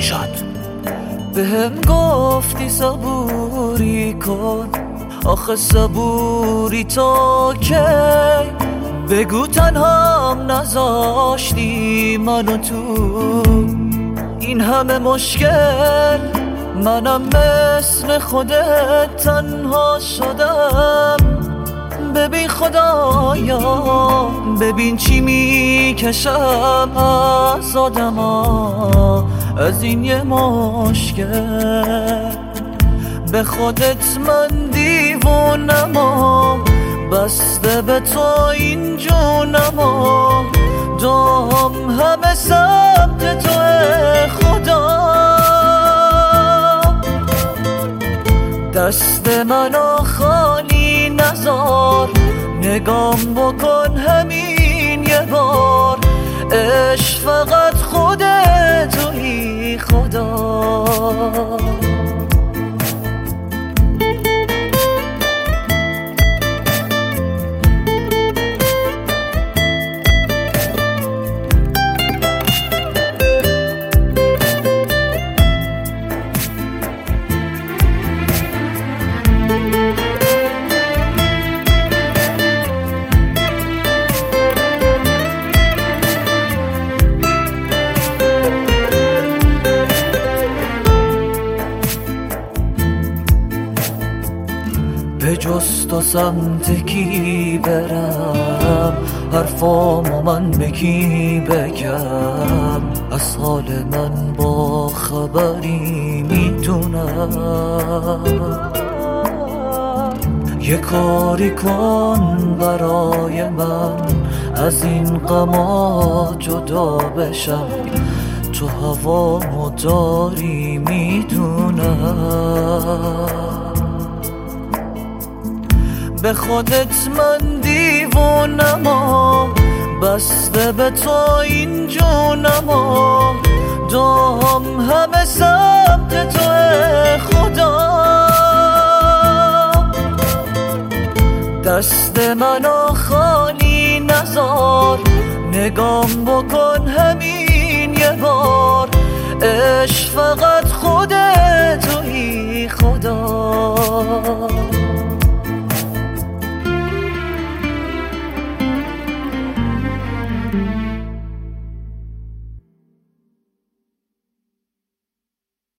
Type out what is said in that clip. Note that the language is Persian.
نژاد. بهم گفتی صبوری کن، آخه صبوری تو که بگو تنهام نذاشتی منو تو این همه مشکل. منم مثل خودت تنها شدم. ببین خدایا، ببین چی میکشم از آدما از این یه مشکل. به خودت من دیوونم، بسته به تو این جونم، دام همه سمت تو خدا. دست منو خالی نذار، نگام بکن همین یه بار. عشق فقط خودت تویی خدا. به جز تو سمت کی برم، حرفامو من به کی بگم؟ از حال من با خبری میدونم. یه کاری کن برای من، از این غما جدا بشم. تو هوامو داری میدونم. به خودت من دیوونم، بسته به تو این جونم، دام همه سمت تو خدا. دست منو خالی نذار، نگام بکن همین یه بار. عشق فقط خودت تویی خدا.